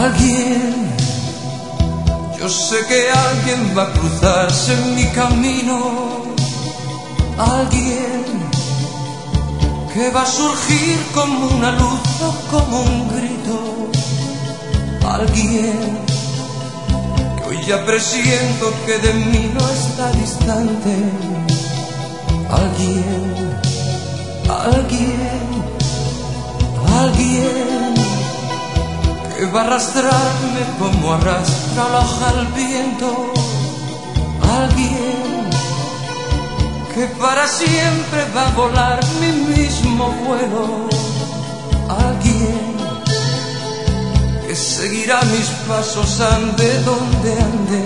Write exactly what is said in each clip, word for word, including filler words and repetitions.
Alguien, yo sé que alguien va a cruzarse en mi camino. Alguien que va a surgir como una luz o como un grito. Alguien que hoy ya presiento que de mí no está distante. Alguien, alguien, alguien que va a arrastrarme como arrastra la hoja al viento. Alguien que para siempre va a volar mi mismo vuelo. Alguien que seguirá mis pasos ande donde ande.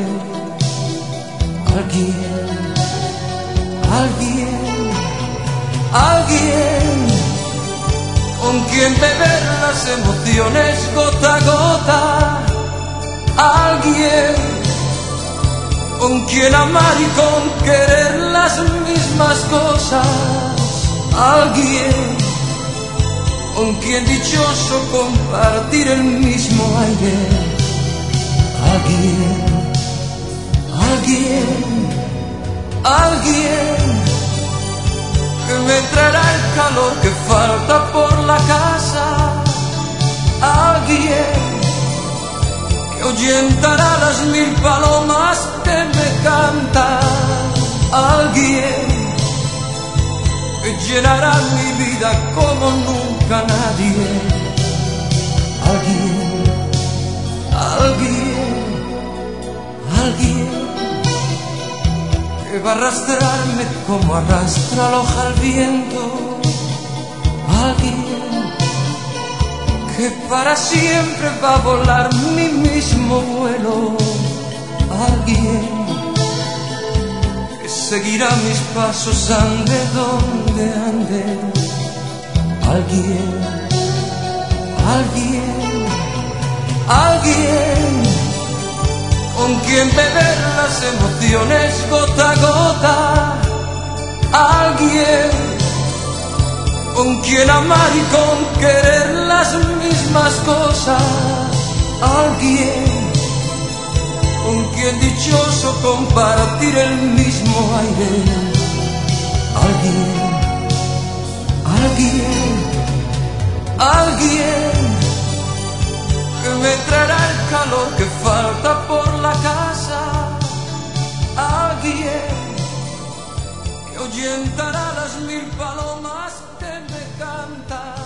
Alguien, alguien, alguien con quien beber las emociones gota a gota. Alguien con quien amar y con querer las mismas cosas. Alguien con quien dichoso compartir el mismo aire. Alguien, alguien, alguien que me traerá el calor que falta por la casa. Alguien que ahuyentará las mil palomas que me cantan. Alguien que llenará mi vida como nunca nadie. Alguien, alguien, alguien que va a arrastrarme como arrastra la hoja al viento. Alguien que para siempre va a volar mi mismo vuelo. Alguien que seguirá mis pasos ande donde ande. Alguien, alguien, alguien con quien beber las emociones gota a gota. Alguien con quien amar y con querer las mismas cosas. Alguien con quien dichoso compartir el mismo aire. Alguien, alguien, alguien que me traerá el calor que falta por la casa. Alguien que ahuyentará las mil palomas que me cantan.